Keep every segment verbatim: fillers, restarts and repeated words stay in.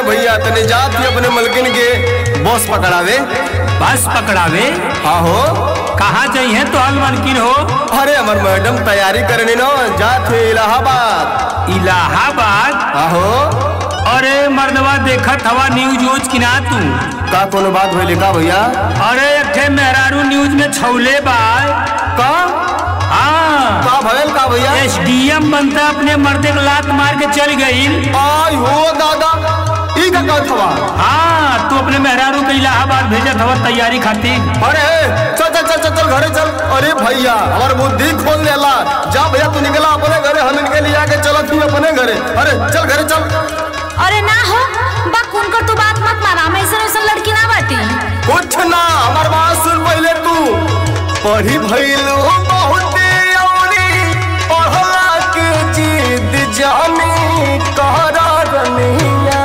भैया तने जात ही अपने मलकिन के बस पकड़ावे। बस पकड़ावे? हाँ हो। कहाँ चाहिए तो हल मलकिन हो? अरे हमार मैडम तैयारी करनी न जात है इलाहाबाद। इलाहाबाद? हाँ हो। अरे मर्दवा देखत हवा न्यूज व्यूज की ना तू? का कोनो बात होइले का भैया? अरे एक ठे मेहरारू न्यूज में छौले बा। का? हाँ। का भयल का भैया? एसडीएम बनता अपने मर्दे को लात मार के चल गई। आई हो दादा ई का कहत हवा? हाँ तू अपने मेहरारू के इलाहाबाद भेजत हवा तैयारी खातिर। अरे चल चल चल चल घरे चल। अरे भैया हमार बुद्धि खोल लेला। जा भैया तू निकला अपने घरे, हम इनके लिया के चलत ही अपने घरे। अरे चल घरे चल। अरे ना हो बा कौन कर तू बात मत मारा, हम ऐसा ऐसा लड़की ना बाटी। कुछ ना हमार बात सुन पहले तू। पढ़ी भइलू बहुते औरी पढ़ला के जिद जानी कहरा रनिया।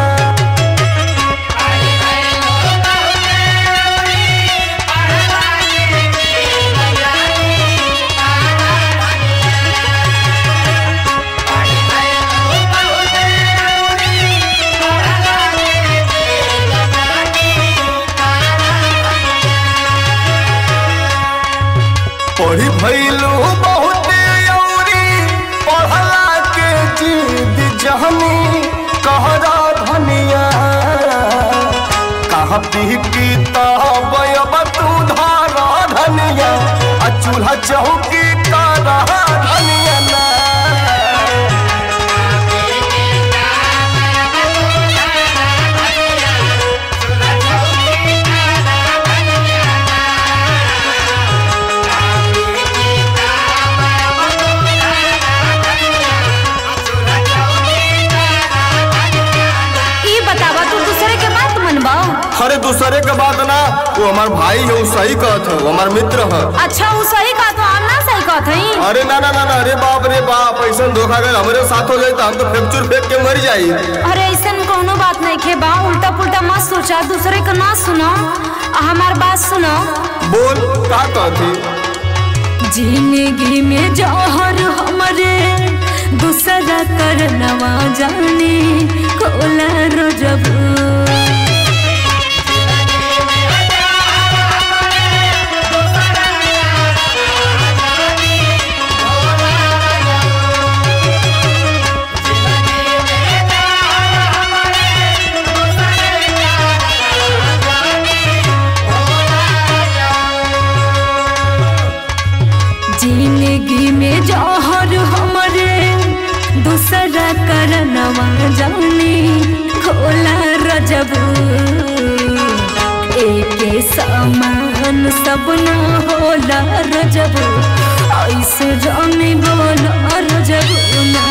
पढ़ी भइलू बहुते औरी पढ़ला के जिद जहनी कहरा धनिया। कहा पी किताब अब तू धारा धनिया, आ चूल्हा चौकी करा धनिया ना। अरे दूसरे के बात ना, वो हमार भाई है, वो सही कहत है, वो हमार मित्र है। अच्छा वो सही कहत हो, हम ना सही कहत हई। अरे ना ना ना ना, अरे बाप रे बाप, ऐसा धोखा कर हमारे साथ हो जाए तो हम तो फ्रैक्चर फेंक के मर जाई। अरे ऐसा कोनो बात नहीं खे बा, उल्टा पुल्टा मत सोचा, दूसरे का ना सुनो, हमार बात सुनो। बोल का कहती? जिंदगी में जौहर हमारे दूसरा करनवा जाने खोला रोजब। जिंदगी में जौहर हमारे दूसरा करनवा जाने खोला रजब। एक समान सब न होला रजब, ऐसे जाने बोला रजब ना।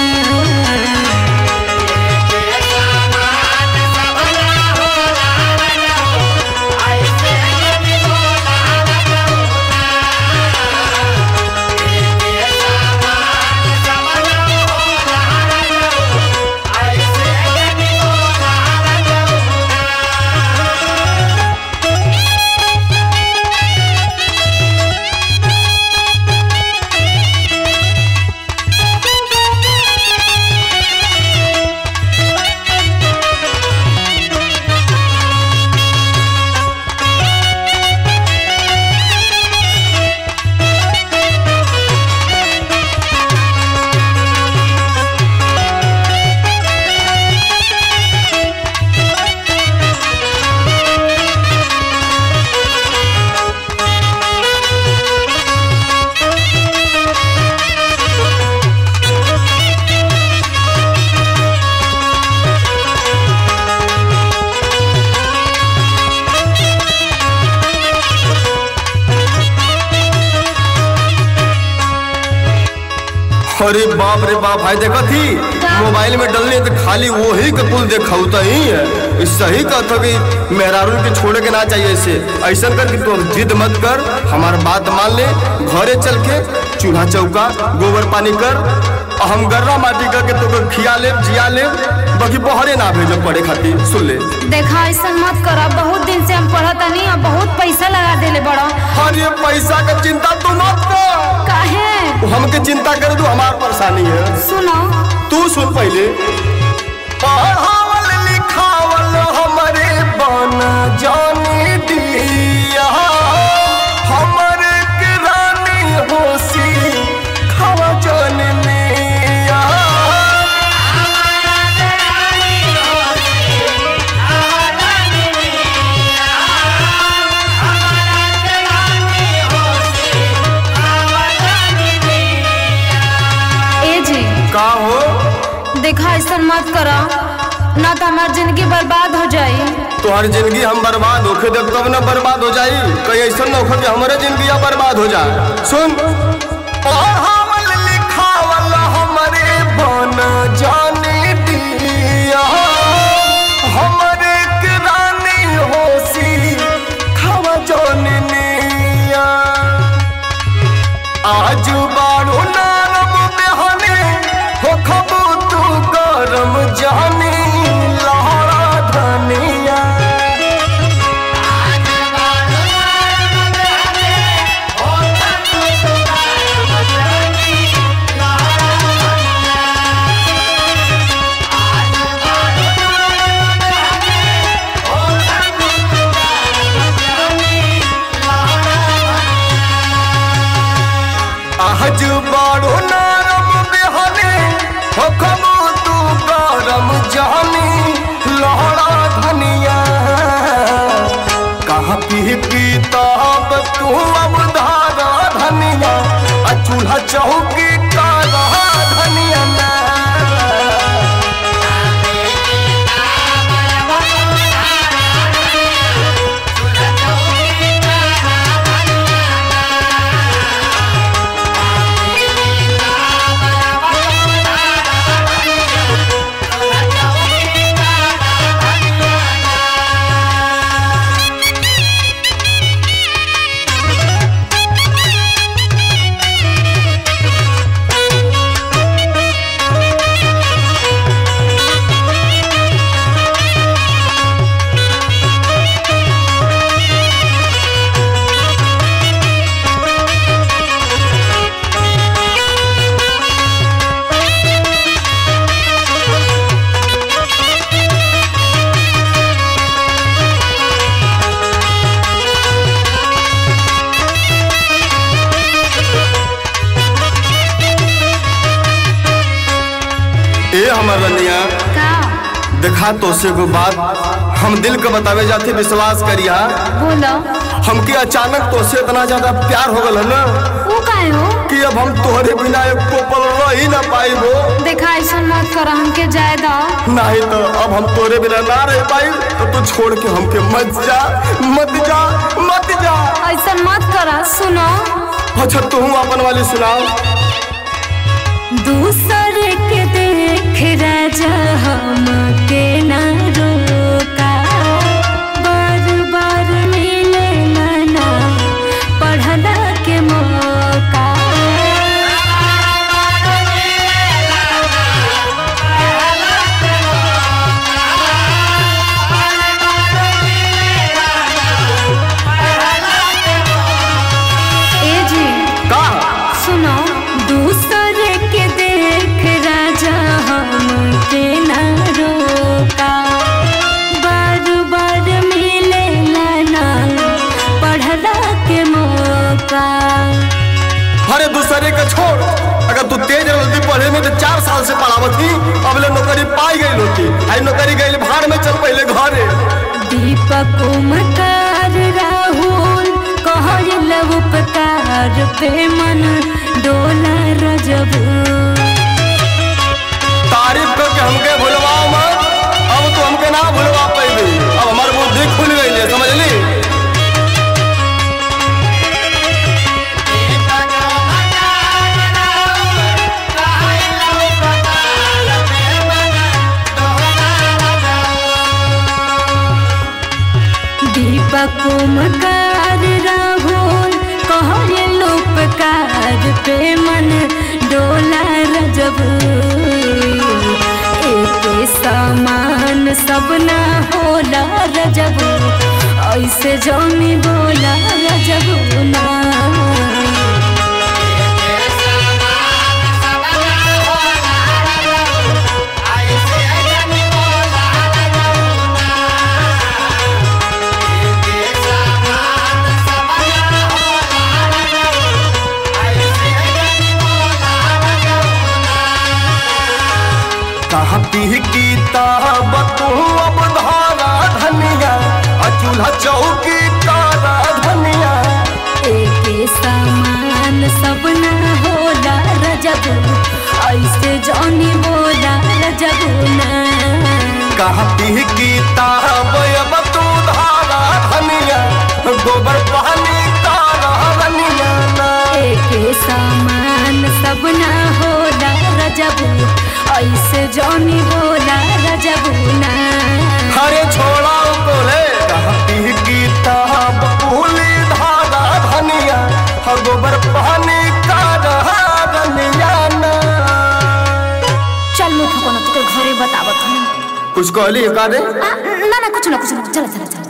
अरे बाप रे बाप, भाई देखा थी मोबाइल में डलने तो खाली वही का कुल देखा ही है। सही कहता कि मेहरारू के छोड़े के ना चाहिए ऐसे। ऐसा कर कि तू जिद मत कर, हमार बात मान ले, घरे चल के चूल्हा चौका गोबर पानी कर, हम गर्रा माटी करके तो खिया ले जिया ले, बाकी बहरे ना भेजो पड़े खातिर। सुन ले देखा ऐसा मत करा, बहुत दिन से हम पढ़ता नहीं और बहुत पैसा लगा देले बड़ा। अरे पैसा का चिंता तू मत कर। काहे? हमके चिंता कर दू, हमार परेशानी है। सुनो तू सुन पहले। पढ़ावल लिखावल बन जानी दिया हमरे के रानी होसी खावा जननिया ए जी का हो देखा ऐसा मत करा ना तो हमार जिंदगी बर्बाद हो जाई। तोहर जिंदगी हम बर्बाद होके देख तब ना बर्बाद हो जाई कहीं ऐसा न हो कि हमारे जिंदगी बर्बाद हो जाए। सुन पढ़ावल लिखावल हमरे बन जाने दिया हमरे के रानी होसी खावा जननिया आज बारू नारम बेहने हो खबू तू गरम जानी लहरा धनिया आज बारू नारम बेहने हो खबू तू गरम जानी लहरा धनिया कहाँ पी किताब तू अब धारा धनिया आ चूल्हा चौकी का रहा धनिया ना ए हमर रनिया का देखा तो से को बात हम दिल के बतावे जाते विश्वास करिया बोलो हमके अचानक तो से इतना ज्यादा प्यार हो गल है ना वो काहे हो कि अब हम तोहरे बिना एक पल रह ही ना पाइबो। देखा ऐसा मत करा हमके जाए दो नहीं तो अब हम तोरे बिना ना रह पाई तो तू छोड़ के हमके मत जा मत जा मत जा। ऐसा मत करा सुनो अच्छा तू अपन वाली सुनाओ। दूसरे के देख राजा हमके ना रोका बार बार मिले ना पढ़ला के मौका ए जी का सुनो दूसरे के देख राजा हमके ना रोका बार बार मिले ना पढ़ला के मौका। अरे दूसरे के छोड़ अगर तू तेज रहती पढ़े में तो चार साल से पढ़ावत थी अब ले नौकरी पाई गई होती आई नौकरी गई भाड़ में चल पहले घरे। दीपक उमकार राहुल कहल उपकार पे मन डोला रजब तारीफ करके हमके भुलवाओ मत अब तू हमके ना भुलवा पाई अब हमारी बुद्धि खुल गई है समझ ली। दीपक उमकार राहुल कहल उपकार पे मन डोला रजब एक समान सब ना होला रजब ऐसे जमी बोला रजब ना। पी की ताब तू अब धारा धनिया चूल्हा चौकी कारा धनिया। एके सामान सब ना होला रजबू ऐसे जानी बोला रजबू ना। कहा पी की ताब अब तू धारा धनिया गोबर पानी कारा धनिया। एके सामान सब ना होला रजबू ऐसे जानी बोला रजबू ना। हरे छोड़ा बोले कहा पी की ताब फूली धारा धनिया गोबर पानी कारा धनिया ना। चल मुझको ना तो घरे बतावत हूँ। कुछ कहली का दे? ना ना कुछ ना कुछ ना चल चल चल।